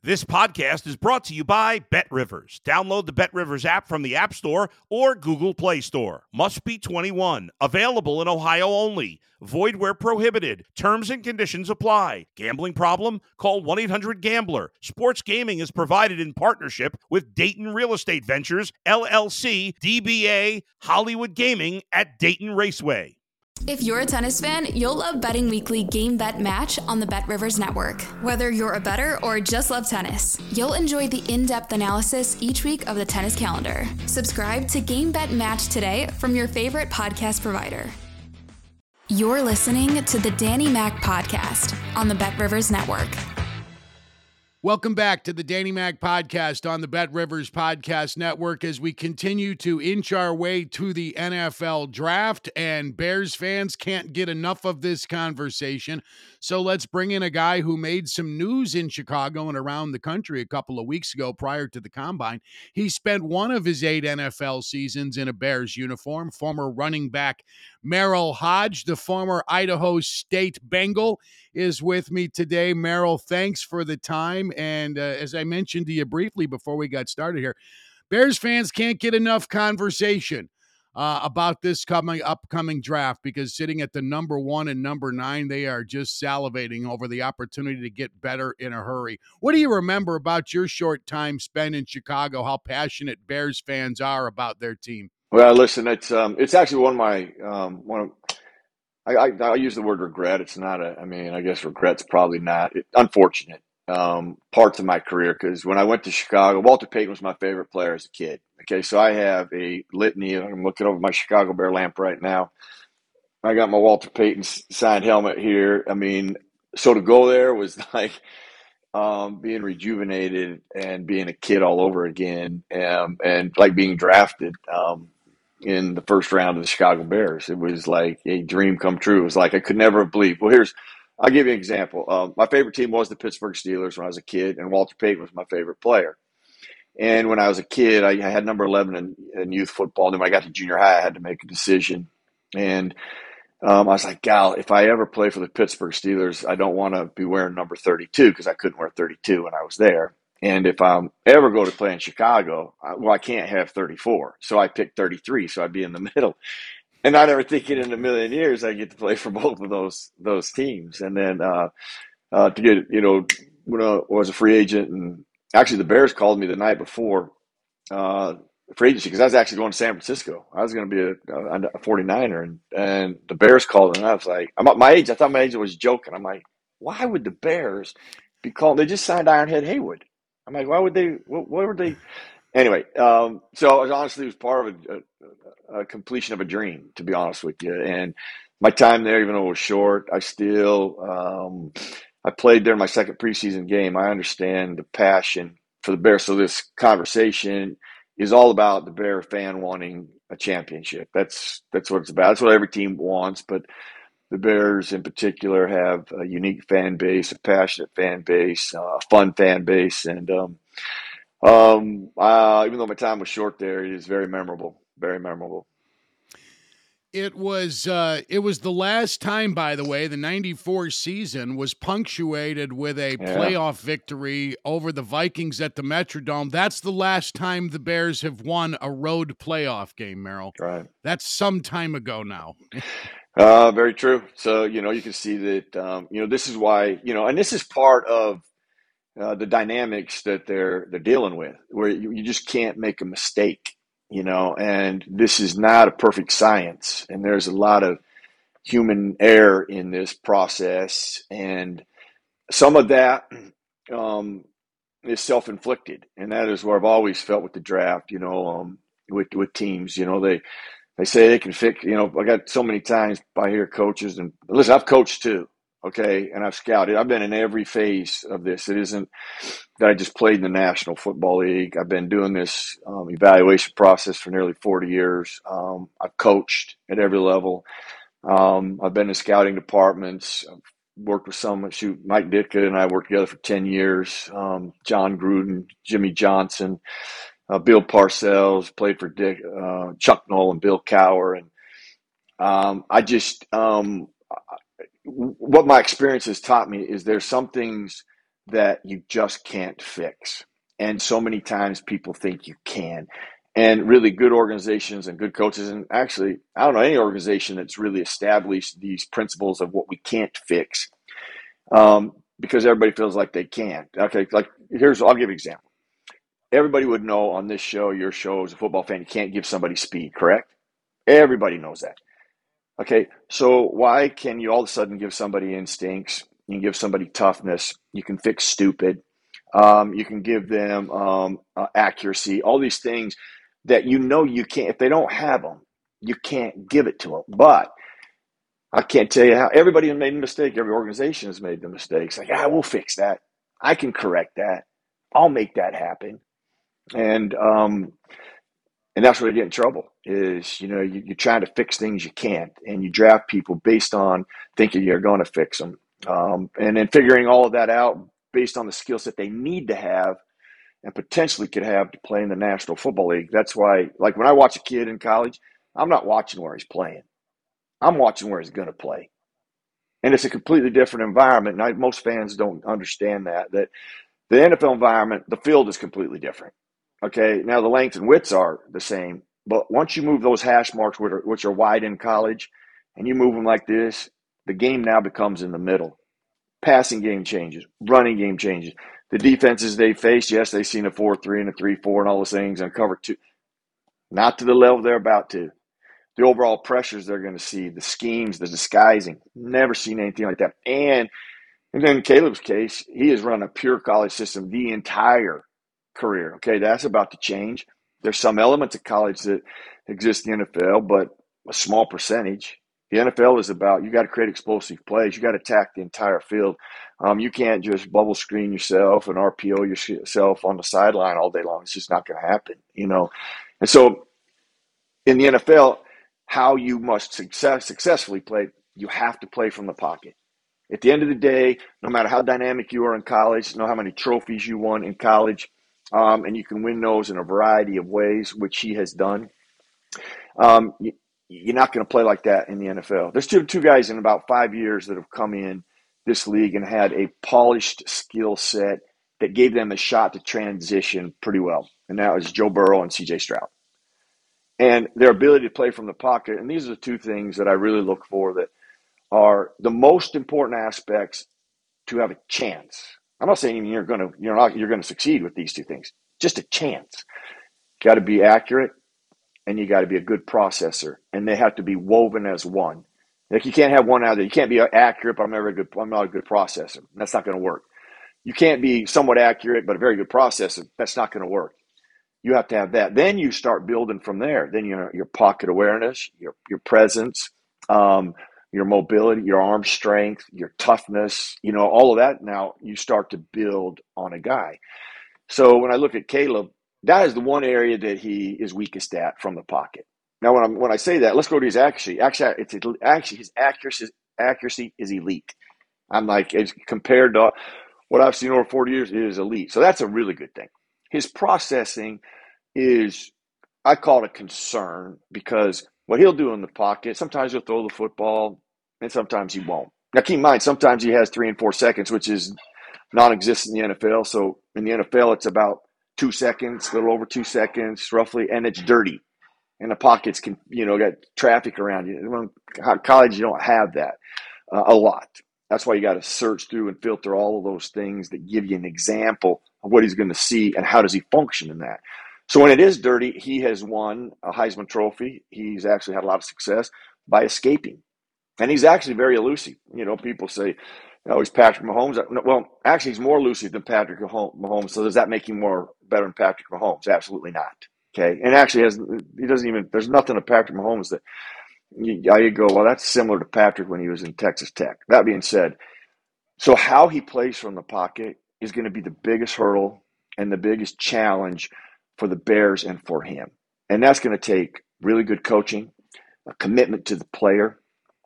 This podcast is brought to you by BetRivers. Download the BetRivers app from the App Store or Google Play Store. Must be 21. Available in Ohio only. Void where prohibited. Terms and conditions apply. Gambling problem? Call 1-800-GAMBLER. Sports gaming is provided in partnership with Dayton Real Estate Ventures, LLC, DBA, Hollywood Gaming at Dayton Raceway. If you're a tennis fan, you'll love Betting Weekly Game Bet Match on the BetRivers Network. Whether you're a bettor or just love tennis, you'll enjoy the in-depth analysis each week of the tennis calendar. Subscribe to Game Bet Match today from your favorite podcast provider. You're listening to the Danny Mac Podcast on the BetRivers Network. Welcome back to the Danny Mac Podcast on the BetRivers Podcast Network as we continue to inch our way to the NFL Draft, and Bears fans can't get enough of this conversation. So let's bring in a guy who made some news in Chicago and around the country a couple of weeks ago prior to the Combine. He spent one of his 8 NFL seasons in a Bears uniform. Former running back Merril Hoge, the former Idaho State Bengal, is with me today. Merril, thanks for the time. And as I mentioned to you briefly before we got started here, Bears fans can't get enough conversation about this upcoming draft, because sitting at the number 1 and number 9, they are just salivating over the opportunity to get better in a hurry. What do you remember about your short time spent in Chicago, how passionate Bears fans are about their team? Well, listen, it's actually one of my I use the word regret. It's not I guess regret's probably not unfortunate parts of my career, because when I went to Chicago, Walter Payton was my favorite player as a kid. Okay, so I have a litany. I'm looking over my Chicago Bear lamp right now. I got my Walter Payton signed helmet here. I mean, so to go there was like being rejuvenated and being a kid all over again, and like being drafted in the first round of the Chicago Bears. It was like a dream come true. It was like I could never believe. Well, I'll give you an example. My favorite team was the Pittsburgh Steelers when I was a kid, and Walter Payton was my favorite player. And when I was a kid, I had number 11 in youth football. Then when I got to junior high, I had to make a decision. And I was like, gal, if I ever play for the Pittsburgh Steelers, I don't want to be wearing number 32, because I couldn't wear 32 when I was there. And if I ever go to play in Chicago, I can't have 34. So I picked 33, so I'd be in the middle. And not ever thinking in a million years I get to play for both of those teams. And then to get, when I was a free agent, and actually the Bears called me the night before free agency, because I was actually going to San Francisco. I was going to be a 49er, and the Bears called, and I was like, I'm at my age. I thought my agent was joking. I'm like, why would the Bears be called? They just signed Ironhead Haywood. I'm like, why would they? What would they? Anyway, so it was part of a completion of a dream, to be honest with you. And my time there, even though it was short, I still I played there my second preseason game. I understand the passion for the Bears. So this conversation is all about the Bear fan wanting a championship. That's what it's about. That's what every team wants, but the Bears in particular have a unique fan base, a passionate fan base, a fun fan base, and even though my time was short there, it is very memorable, very memorable. It was the last time, by the way, the 94 season was punctuated with a playoff victory over the Vikings at the Metrodome. That's the last time the Bears have won a road playoff game, Merril. Right. That's some time ago now. Very true. So, you can see that, this is why, and this is part of the dynamics that they're dealing with, where you just can't make a mistake, and this is not a perfect science. And there's a lot of human error in this process. And some of that is self-inflicted. And that is where I've always felt with the draft, with teams, they say they can fix, I got so many times I hear coaches, and listen, I've coached too. Okay. And I've scouted. I've been in every phase of this. It isn't that I just played in the National Football League. I've been doing this evaluation process for nearly 40 years. I've coached at every level. I've been in scouting departments. I've worked with Mike Ditka and I worked together for 10 years. John Gruden, Jimmy Johnson, Bill Parcells, played for Chuck Noll and Bill Cowher. And what my experience has taught me is there's some things that you just can't fix. And so many times people think you can. And really good organizations and good coaches, and actually, I don't know any organization that's really established these principles of what we can't fix, because everybody feels like they can. Okay, like I'll give you an example. Everybody would know on this show, your show as a football fan, you can't give somebody speed, correct? Everybody knows that. Okay, so why can you all of a sudden give somebody instincts? You can give somebody toughness. You can fix stupid. You can give them accuracy. All these things that you can't. If they don't have them, you can't give it to them. But I can't tell you how. Everybody has made a mistake. Every organization has made the mistakes. Like, we'll fix that. I can correct that. I'll make that happen. And that's where you get in trouble is, you're trying to fix things you can't, and you draft people based on thinking you're going to fix them. And then figuring all of that out based on the skill set they need to have and potentially could have to play in the National Football League. That's why, like when I watch a kid in college, I'm not watching where he's playing. I'm watching where he's going to play. And it's a completely different environment. And most fans don't understand that the NFL environment, the field is completely different. Okay, now the length and widths are the same, but once you move those hash marks, which are wide in college, and you move them like this, the game now becomes in the middle. Passing game changes, running game changes. The defenses they face, yes, they've seen a 4-3 and a 3-4 and all those things and cover 2. Not to the level they're about to. The overall pressures they're going to see, the schemes, the disguising, never seen anything like that. And then in Caleb's case, he has run a pure college system the entire career. Okay, that's about to change. There's some elements of college that exist in the NFL, but a small percentage. The NFL is about, you got to create explosive plays. You got to attack the entire field. You can't just bubble screen yourself and RPO yourself on the sideline all day long. It's just not going to happen, And so in the NFL, how you must successfully play, you have to play from the pocket. At the end of the day, no matter how dynamic you are in college, know how many trophies you won in college, and you can win those in a variety of ways, which he has done. You're not going to play like that in the NFL. There's two guys in about 5 years that have come in this league and had a polished skill set that gave them a shot to transition pretty well, and that was Joe Burrow and C.J. Stroud. And their ability to play from the pocket, and these are the two things that I really look for that are the most important aspects to have a chance. I'm not saying you're going to succeed with these two things. Just a chance. You got to be accurate, and you got to be a good processor, and they have to be woven as one. Like you can't have one out of there. You can't be accurate, but I'm not a good processor. That's not going to work. You can't be somewhat accurate, but a very good processor. That's not going to work. You have to have that. Then you start building from there. Then your pocket awareness, your presence, your mobility, your arm strength, your toughness, all of that. Now you start to build on a guy. So when I look at Caleb, that is the one area that he is weakest at from the pocket. Now, when I say that, let's go to his accuracy. Actually, his accuracy is elite. I'm like, as compared to what I've seen over 40 years, it is elite. So that's a really good thing. His processing is, I call it a concern, because what he'll do in the pocket, sometimes he'll throw the football and sometimes he won't. Now, keep in mind, sometimes he has 3 and 4 seconds, which is non-existent in the NFL. So in the NFL, it's about 2 seconds, a little over 2 seconds, roughly, and it's dirty. And the pockets can, got traffic around you. In college, you don't have that a lot. That's why you got to search through and filter all of those things that give you an example of what he's going to see and how does he function in that. So when it is dirty, he has won a Heisman Trophy. He's actually had a lot of success by escaping. And he's actually very elusive. People say, he's Patrick Mahomes. Well, actually, he's more elusive than Patrick Mahomes. So does that make him better than Patrick Mahomes? Absolutely not. Okay. And actually, there's nothing of Patrick Mahomes that you go, well, that's similar to Patrick when he was in Texas Tech. That being said, so how he plays from the pocket is going to be the biggest hurdle and the biggest challenge for the Bears and for him. And that's going to take really good coaching, a commitment to the player,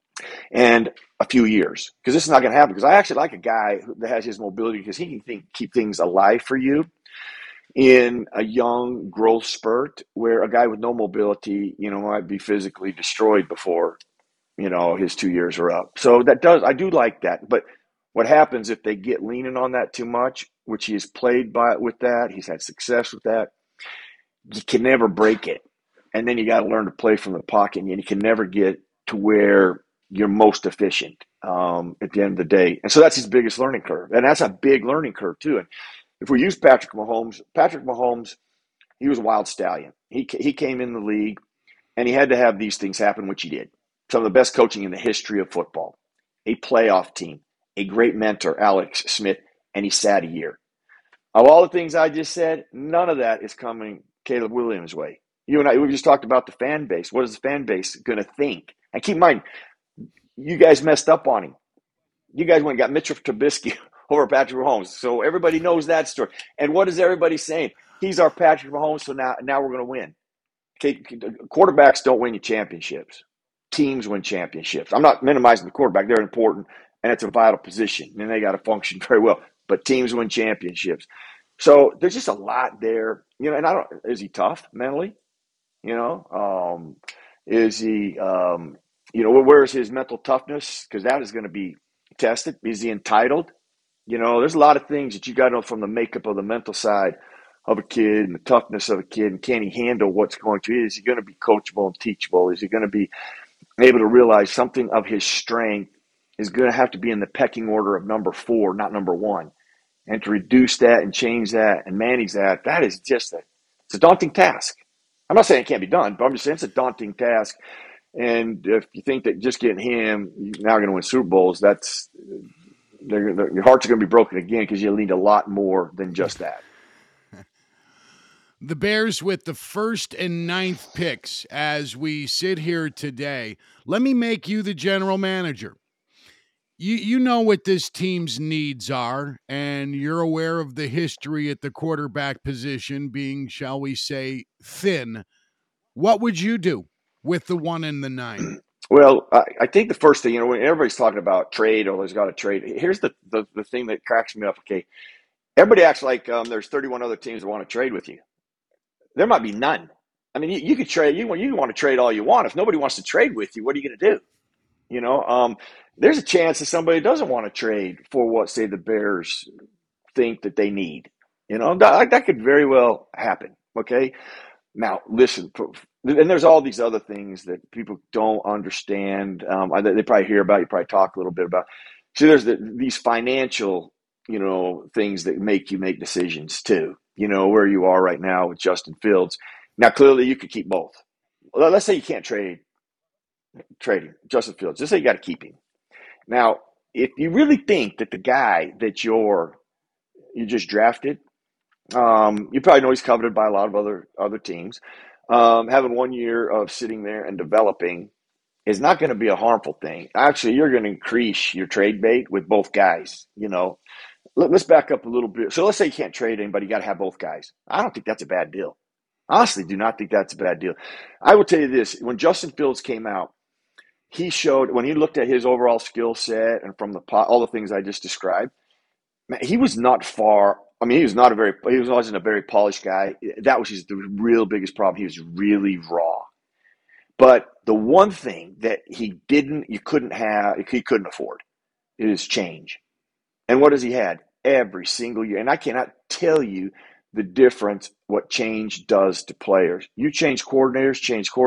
and a few years. Because this is not going to happen. Because I actually like a guy that has his mobility, because he can keep things alive for you in a young growth spurt, where a guy with no mobility, might be physically destroyed before, his 2 years are up. So I do like that. But What happens if they get leaning on that too much, which he has played with that, he's had success with that, you can never break it. And then you got to learn to play from the pocket, and you can never get to where you're most efficient at the end of the day. And so that's his biggest learning curve. And that's a big learning curve too. And if we use Patrick Mahomes, he was a wild stallion. He came in the league, and he had to have these things happen, which he did. Some of the best coaching in the history of football, a playoff team, a great mentor, Alex Smith, and he sat a year. Of all the things I just said, none of that is coming Caleb Williams' way. You and I, we just talked about the fan base. What is the fan base going to think? And keep in mind, you guys messed up on him. You guys went and got Mitchell Trubisky over Patrick Mahomes. So everybody knows that story. And what is everybody saying? He's our Patrick Mahomes, so now we're going to win. Okay, quarterbacks don't win you championships. Teams win championships. I'm not minimizing the quarterback. They're important, and it's a vital position, and they got to function very well. But teams win championships. So there's just a lot there. You know, and is he tough mentally? You know, is he, where's his mental toughness? Because that is going to be tested. Is he entitled? You know, there's a lot of things that you got to know from the makeup of the mental side of a kid and the toughness of a kid. And can he handle what's going to? Is he going to be coachable and teachable? Is he going to be able to realize something of his strength is going to have to be in the pecking order of number 4, not number 1? And to reduce that and change that and manage that, that is just it's a daunting task. I'm not saying it can't be done, but I'm just saying it's a daunting task. And if you think that just getting him, you're now going to win Super Bowls, your hearts are going to be broken again because you need a lot more than just that. The Bears with the 1st and 9th picks as we sit here today. Let me make you the general manager. You know what this team's needs are, and you're aware of the history at the quarterback position being, shall we say, thin. What would you do with the 1 and the 9? Well, I think the first thing, when everybody's talking about trade, there's got to trade. Here's the thing that cracks me up. Okay, everybody acts like there's 31 other teams that want to trade with you. There might be none. I mean, you could trade. You want to trade all you want. If nobody wants to trade with you, what are you going to do? You know, there's a chance that somebody doesn't want to trade for what, say, the Bears think that they need. You know, that could very well happen. Okay, now listen, and there's all these other things that people don't understand. They probably hear about. You probably talk a little bit about. So there's these financial, things that make you make decisions too. You know, where you are right now with Justin Fields. Now, clearly, you could keep both. Well, let's say you can't trade him, Justin Fields. Just say you got to keep him. Now, if you really think that the guy that you just drafted, you probably know he's coveted by a lot of other teams. Having 1 year of sitting there and developing is not going to be a harmful thing. Actually, you're going to increase your trade bait with both guys. You know, let's back up a little bit. So let's say you can't trade anybody, you got to have both guys. I don't think that's a bad deal. Honestly, do not think that's a bad deal. I will tell you this: when Justin Fields came out, he showed, when he looked at his overall skill set and from all the things I just described, man, he was not far. I mean, he wasn't a very polished guy. That was the real biggest problem. He was really raw. But the one thing that he couldn't afford is change. And what has he had every single year? And I cannot tell you the difference what change does to players. You change coordinators.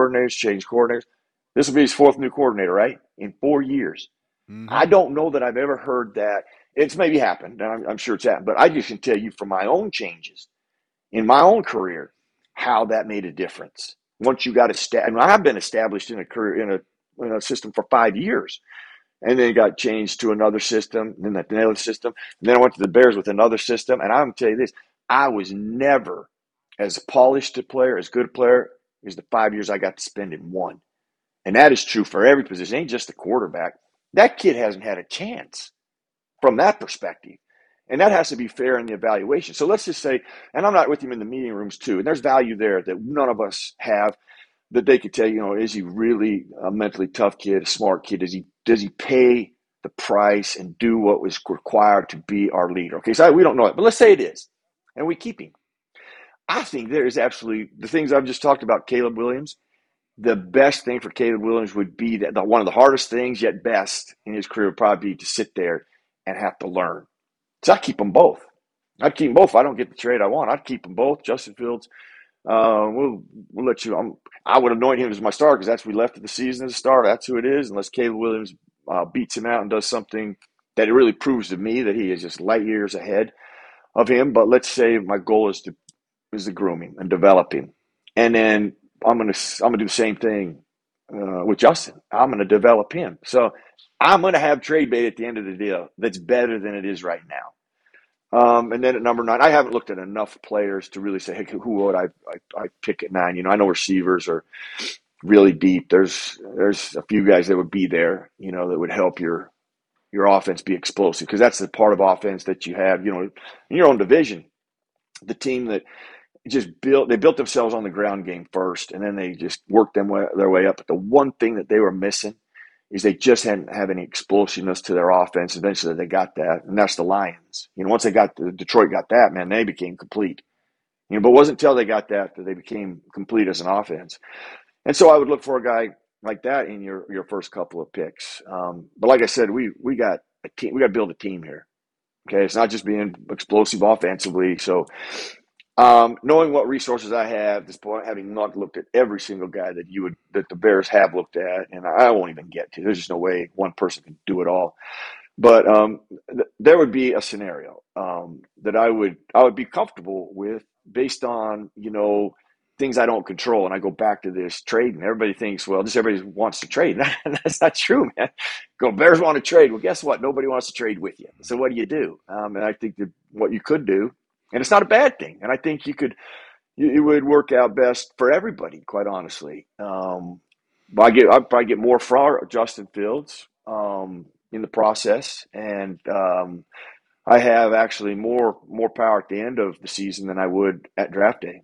This will be his 4th new coordinator, right? In 4 years. Mm-hmm. I don't know that I've ever heard that. It's maybe happened. I'm sure it's happened. But I just can tell you from my own changes in my own career how that made a difference. Once you got established, I've been established in a career in a system for 5 years, and then it got changed to another system, then another system. And then I went to the Bears with another system, and I'm going to tell you this: I was never as polished a player, as good a player as the 5 years I got to spend in one. And that is true for every position. It ain't just the quarterback. That kid hasn't had a chance from that perspective. And that has to be fair in the evaluation. So let's just say, and I'm not with him in the meeting rooms too, and there's value there that none of us have, that they could tell you, is he really a mentally tough kid, a smart kid? Does he pay the price and do what was required to be our leader? Okay, so we don't know it, but let's say it is, and we keep him. I think there is absolutely, the things I've just talked about, Caleb Williams, the best thing for Caleb Williams would be that one of the hardest things, yet best in his career, would probably be to sit there and have to learn. So I keep them both. I'd keep them both. If I don't get the trade I want, I'd keep them both. Justin Fields, we'll let you. I would anoint him as my starter because that's we left at the season as a starter. That's who it is. Unless Caleb Williams beats him out and does something that it really proves to me that he is just light years ahead of him. But let's say my goal is to groom him and develop him, and then I'm gonna do the same thing with Justin. I'm gonna develop him. So I'm gonna have trade bait at the end of the deal that's better than it is right now. And then at number 9, I haven't looked at enough players to really say, hey, who would I pick at 9? I know receivers are really deep. There's a few guys that would be there, that would help your offense be explosive because that's the part of offense that you have, in your own division. The team that they built themselves on the ground game first, and then they just worked their way up. But the one thing that they were missing is they just hadn't have any explosiveness to their offense. Eventually they got that, and that's the Lions. Once Detroit got that, man, they became complete. But it wasn't until they got that they became complete as an offense. And so I would look for a guy like that in your first couple of picks. But like I said, we got a team. We got to build a team here. Okay, it's not just being explosive offensively. So knowing what resources I have at this point, having not looked at every single guy that the Bears have looked at, and I won't even get to. There's just no way one person can do it all. But there would be a scenario that I would be comfortable with based on things I don't control. And I go back to this trade, and everybody thinks, well, just everybody wants to trade. That's not true, man. Bears want to trade. Well, guess what? Nobody wants to trade with you. So what do you do? And I think that what you could do. And it's not a bad thing. And I think it would work out best for everybody, quite honestly. But I'd probably get more for Justin Fields in the process. And I have actually more power at the end of the season than I would at draft day.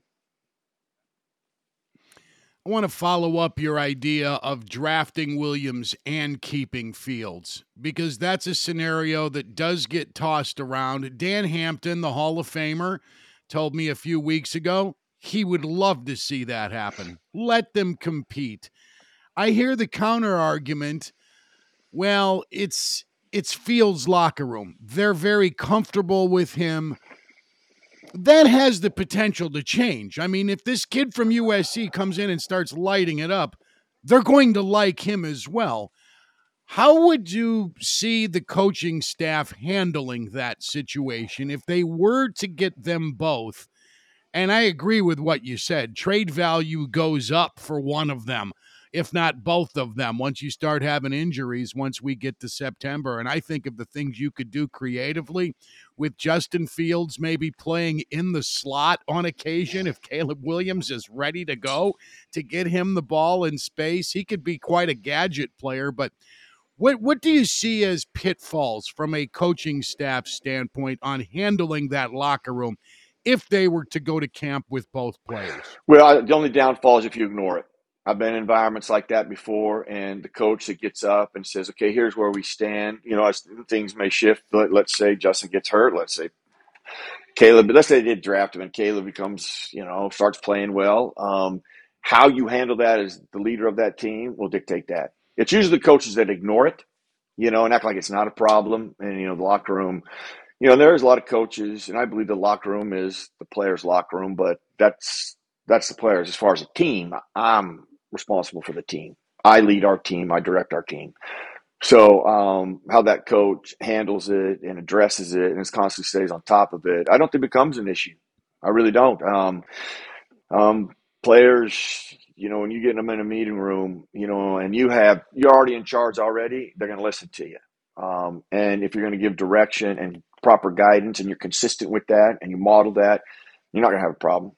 I want to follow up your idea of drafting Williams and keeping Fields, because that's a scenario that does get tossed around. Dan Hampton, the Hall of Famer, told me a few weeks ago he would love to see that happen. Let them compete. I hear the counter argument, well, it's Fields' locker room. They're very comfortable with him. That has the potential to change. I mean, if this kid from USC comes in and starts lighting it up, they're going to like him as well. How would you see the coaching staff handling that situation if they were to get them both? And I agree with what you said. Trade value goes up for one of them, if not both of them, once you start having injuries once we get to September. And I think of the things you could do creatively with Justin Fields maybe playing in the slot on occasion. If Caleb Williams is ready to go, to get him the ball in space, he could be quite a gadget player. But what do you see as pitfalls from a coaching staff standpoint on handling that locker room if they were to go to camp with both players? Well, the only downfall is if you ignore it. I've been in environments like that before, and the coach that gets up and says, okay, here's where we stand. As things may shift. Let's say Justin gets hurt. Let's say Caleb, let's say they did draft him and Caleb becomes, starts playing well. How you handle that as the leader of that team will dictate that. It's usually the coaches that ignore it, and act like it's not a problem. And, the locker room, there's a lot of coaches, and I believe the locker room is the players' locker room, but that's the players. As far as a team, I'm responsible for the team. I lead our team. I direct our team. So how that coach handles it and addresses it and constantly stays on top of it, I don't think becomes an issue. I really don't. Players, when you get them in a meeting room, and you're already in charge already, they're going to listen to you. And if you're going to give direction and proper guidance and you're consistent with that and you model that, you're not going to have a problem.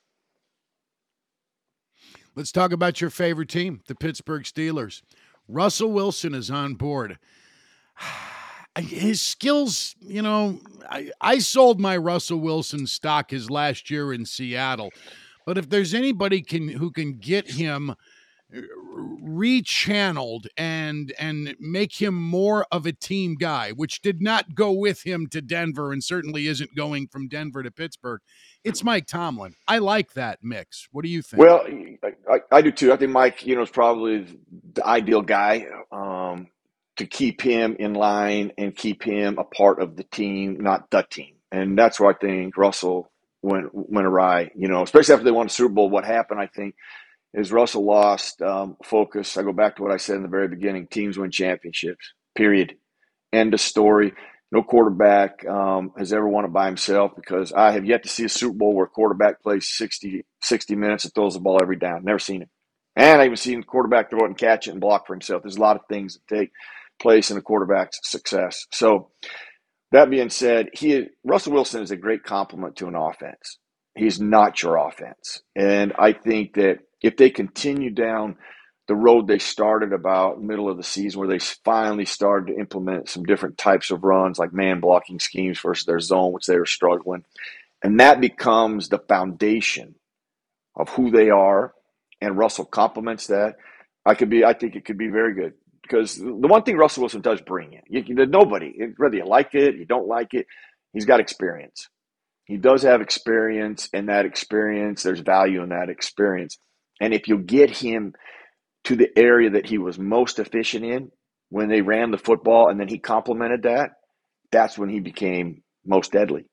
Let's talk about your favorite team, the Pittsburgh Steelers. Russell Wilson is on board. His skills, I sold my Russell Wilson stock his last year in Seattle. But if there's anybody who can get him rechanneled and make him more of a team guy, which did not go with him to Denver and certainly isn't going from Denver to Pittsburgh, it's Mike Tomlin. I like that mix. What do you think? Well, I do too. I think Mike, is probably the ideal guy. to keep him in line and keep him a part of the team, not the team. And that's where I think Russell went awry, especially after they won the Super Bowl. What happened, I think, is Russell lost focus. I go back to what I said in the very beginning. Teams win championships, period. End of story. No quarterback has ever won it by himself, because I have yet to see a Super Bowl where a quarterback plays 60 minutes and throws the ball every down. Never seen it. And I even seen the quarterback throw it and catch it and block for himself. There's a lot of things that take place in a quarterback's success. So that being said, Russell Wilson is a great complement to an offense. He's not your offense. And I think that if they continue down the road they started about middle of the season, where they finally started to implement some different types of runs, like man blocking schemes versus their zone, which they were struggling, and that becomes the foundation of who they are, and Russell complements that, I think it could be very good. Because the one thing Russell Wilson does bring in, nobody, whether you like it, you don't like it, he's got experience. He does have experience, and that experience, there's value in that experience. And if you get him to the area that he was most efficient in when they ran the football, and then he complemented that, that's when he became most deadly.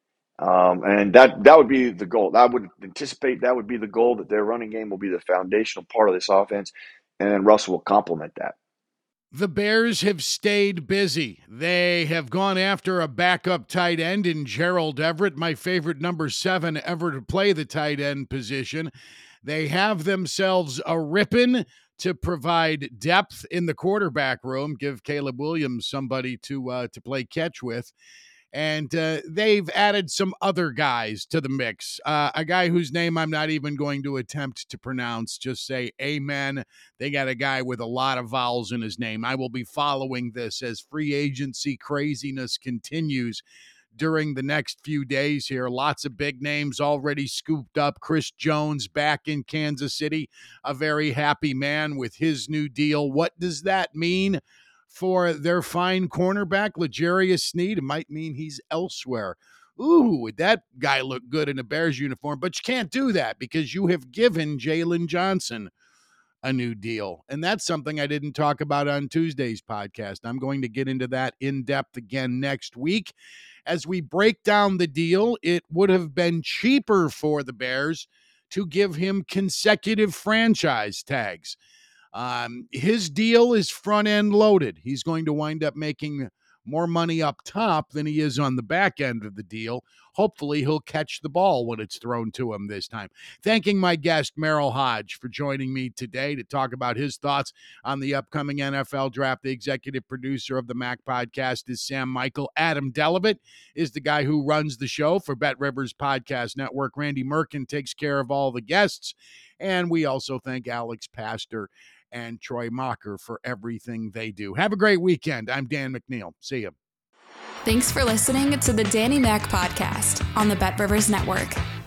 And that would be the goal. I would anticipate that would be the goal, that their running game will be the foundational part of this offense, and then Russell will complement that. The Bears have stayed busy. They have gone after a backup tight end in Gerald Everett, my favorite number 7 ever to play the tight end position. They have themselves a Rippon to provide depth in the quarterback room, give Caleb Williams somebody to play catch with. And they've added some other guys to the mix. A guy whose name I'm not even going to attempt to pronounce, just say amen. They got a guy with a lot of vowels in his name. I will be following this as free agency craziness continues during the next few days here. Lots of big names already scooped up. Chris Jones back in Kansas City, a very happy man with his new deal. What does that mean for their fine cornerback, L'Jarius Sneed? It might mean he's elsewhere. Ooh, would that guy look good in a Bears uniform? But you can't do that because you have given Jalen Johnson a new deal. And that's something I didn't talk about on Tuesday's podcast. I'm going to get into that in depth again next week. As we break down the deal, it would have been cheaper for the Bears to give him consecutive franchise tags. His deal is front-end loaded. He's going to wind up making more money up top than he is on the back end of the deal. Hopefully, he'll catch the ball when it's thrown to him this time. Thanking my guest, Merril Hoge, for joining me today to talk about his thoughts on the upcoming NFL draft. The executive producer of the MAC podcast is Sam Michael. Adam Delavitt is the guy who runs the show for Bet Rivers Podcast Network. Randy Merkin takes care of all the guests. And we also thank Alex Pastor and Troy Mocker for everything they do. Have a great weekend. I'm Dan McNeil. See you. Thanks for listening to the Danny Mac Podcast on the Bet Rivers Network.